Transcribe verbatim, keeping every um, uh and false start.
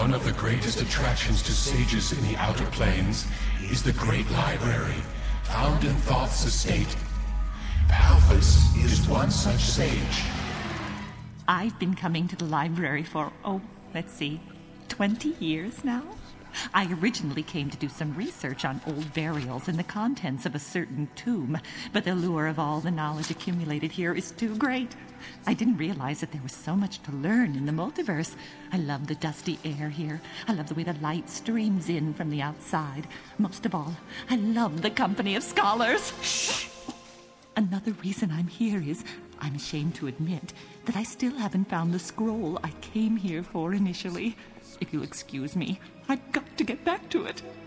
One of the greatest attractions to sages in the Outer Planes is the Great Library, found in Thoth's estate. Palthus is one such sage. I've been coming to the library for, oh, let's see, twenty years now? I originally came to do some research on old burials and the contents of a certain tomb, but the lure of all the knowledge accumulated here is too great. I didn't realize that there was so much to learn in the multiverse. I love the dusty air here. I love the way the light streams in from the outside. Most of all, I love the company of scholars. Shh! Another reason I'm here is, I'm ashamed to admit, that I still haven't found the scroll I came here for initially. If you'll excuse me, I've got to get back to it.